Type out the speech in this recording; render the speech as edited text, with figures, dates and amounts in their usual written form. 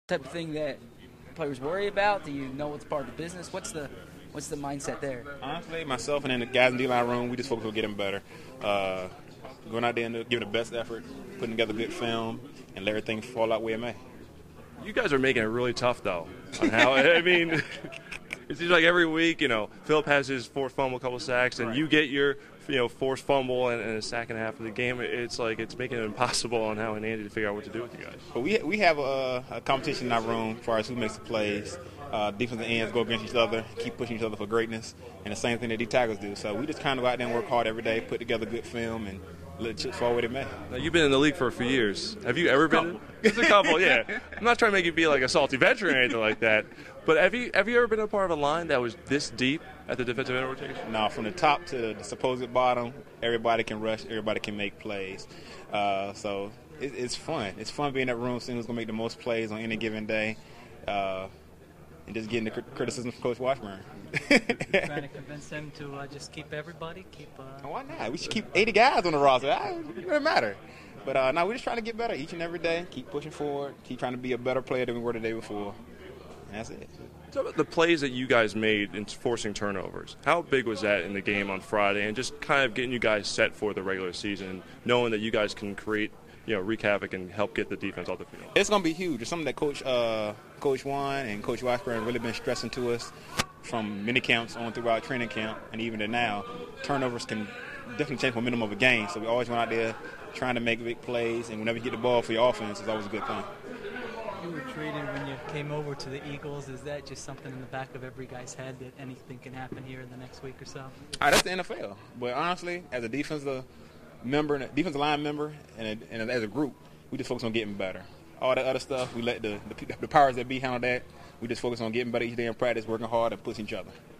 type of thing that players worry about? Do you know what's part of the business? What's the mindset there? Honestly, myself and then the guys in the D-line room, we just focus on getting better. Going out there and giving the best effort, putting together good film, and let everything fall out where it may. You guys are making it really tough, though. On how I mean, it seems like every week, Philip has his forced fumble, a couple sacks, and you get your forced fumble and a sack and a half of the game. It's like it's making it impossible on how and Andy to figure out what to do with you guys. But we have a competition in our room as far as who makes the plays. Defensive ends go against each other, keep pushing each other for greatness, and the same thing that D tackles do. So we just kind of go out there and work hard every day, put together good film, and let the chips fall where they may. Now, you've been in the league for a few years. Have you ever been? It's a couple, yeah. I'm not trying to make you be like a salty veteran or anything like that. But have you ever been a part of a line that was this deep at the defensive end rotation? No, from the top to the supposed bottom, everybody can rush, everybody can make plays. So it's fun. It's fun being in that room, seeing who's going to make the most plays on any given day. And just getting the criticism from Coach Washburn. Trying to convince him to just keep everybody? Why not? We should keep 80 guys on the roster. It doesn't matter. But no, we're just trying to get better each and every day, keep pushing forward, keep trying to be a better player than we were the day before. And that's it. So about the plays that you guys made in forcing turnovers, how big was that in the game on Friday, and just kind of getting you guys set for the regular season, knowing that you guys can create, wreak havoc and help get the defense off the field? It's going to be huge. It's something that Coach Juan and Coach Washburn have really been stressing to us from mini camps on throughout training camp and even to now. Turnovers can definitely change the momentum of a game, so we always went out there trying to make big plays, and whenever you get the ball for your offense, it's always a good thing. You were traded when you came over to the Eagles. Is that just something in the back of every guy's head that anything can happen here in the next week or so? That's the NFL. But honestly, as a defensive line member, and as a group, we just focus on getting better. All that other stuff, we let the powers that be handle that. We just focus on getting better each day in practice, working hard, and pushing each other.